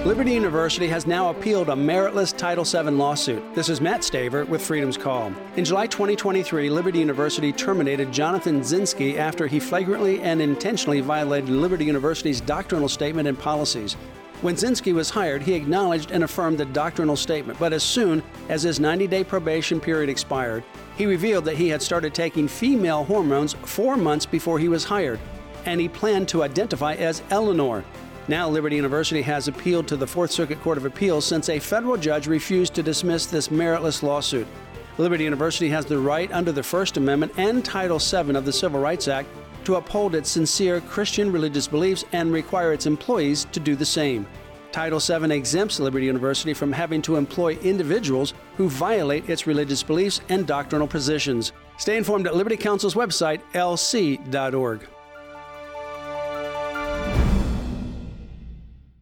Liberty University has now appealed a meritless Title VII lawsuit. This is Matt Staver with Freedom's Call. In July 2023, Liberty University terminated Jonathan Zinski after he flagrantly and intentionally violated Liberty University's doctrinal statement and policies. When Zinski was hired, he acknowledged and affirmed the doctrinal statement, but as soon as his 90-day probation period expired, he revealed that he had started taking female hormones 4 months before he was hired, and he planned to identify as Eleanor. Now, Liberty University has appealed to the Fourth Circuit Court of Appeals since a federal judge refused to dismiss this meritless lawsuit. Liberty University has the right under the First Amendment and Title VII of the Civil Rights Act to uphold its sincere Christian religious beliefs and require its employees to do the same. Title VII exempts Liberty University from having to employ individuals who violate its religious beliefs and doctrinal positions. Stay informed at Liberty Counsel's website, lc.org.